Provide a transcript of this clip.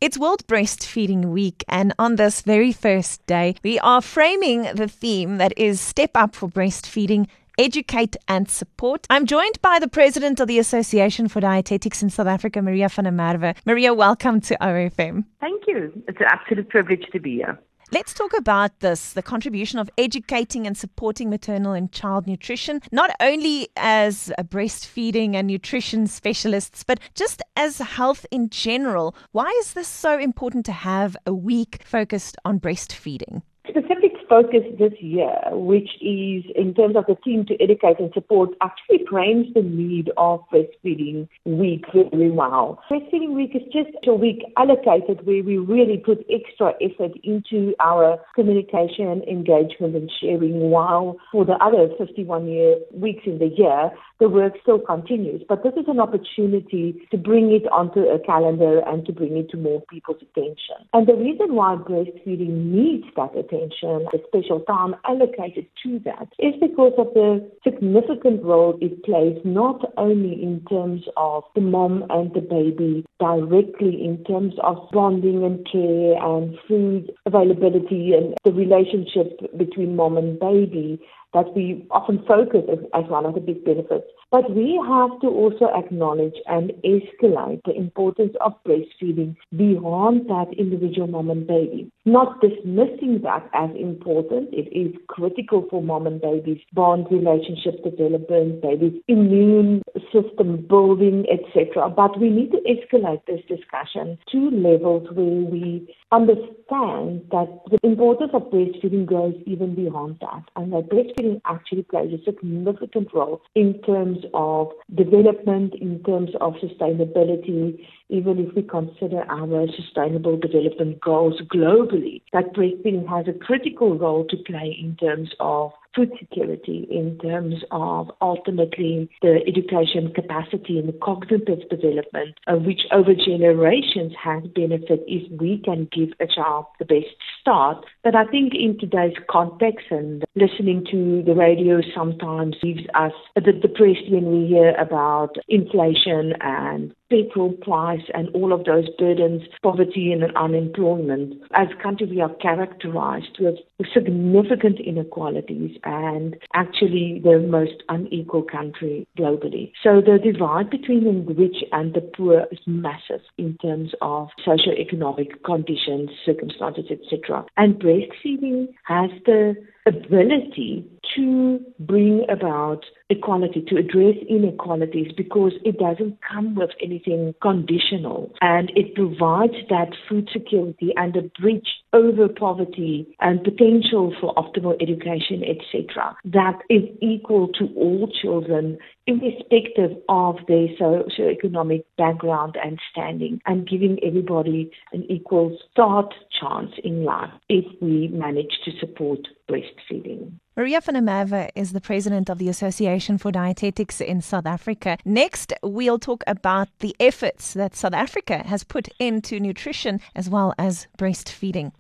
It's World Breastfeeding Week, and on this very first day, we are framing the theme that is Step Up for Breastfeeding, Educate and Support. I'm joined by the President of the Association for Dietetics in South Africa, Maria van der Merwe. Maria, welcome to OFM. Thank you. It's an absolute privilege to be here. Let's talk about this, the contribution of educating and supporting maternal and child nutrition, not only as a breastfeeding and nutrition specialists, but just as health in general. Why is this so important to have a week focused on breastfeeding? Specific focus this year, which is in terms of the team to educate and support, actually frames the need of Breastfeeding Week really well. Breastfeeding Week is just a week allocated where we really put extra effort into our communication, engagement and sharing, while for the other 51 weeks in the year, the work still continues. But this is an opportunity to bring it onto a calendar and to bring it to more people's attention. And the reason why breastfeeding needs that attention, the special time allocated to that, is because of the significant role it plays, not only in terms of the mom and the baby directly, in terms of bonding and care and food availability and the relationship between mom and baby, that we often focus as one of the big benefits. But we have to also acknowledge and escalate the importance of breastfeeding beyond that individual mom and baby. Not dismissing that as important. It is critical for mom and baby's bond, relationship development, baby's immune system building, etc. But we need to escalate this discussion to levels where we understand that the importance of breastfeeding goes even beyond that, and that breastfeeding actually plays a significant role in terms of development, in terms of sustainability, even if we consider our sustainable development goals globally, that breastfeeding has a critical role to play in terms of food security, in terms of ultimately the education capacity and the cognitive development, which over generations has benefit if we can give a child the best start. But I think in today's context, and listening to the radio sometimes leaves us a bit depressed when we hear about inflation and petrol price and all of those burdens, poverty and unemployment. As a country, we are characterized with significant inequalities and actually the most unequal country globally. So the divide between the rich and the poor is massive in terms of socioeconomic conditions, circumstances, etc. And breastfeeding has the ability to bring about equality, to address inequalities, because it doesn't come with anything conditional, and it provides that food security and a bridge over poverty and potential for optimal education, etc., that is equal to all children irrespective of their socioeconomic background and standing, and giving everybody an equal start chance in life if we manage to support breastfeeding. Maria van der Merwe is the President of the Association for Dietetics in South Africa. Next, we'll talk about the efforts that South Africa has put into nutrition as well as breastfeeding.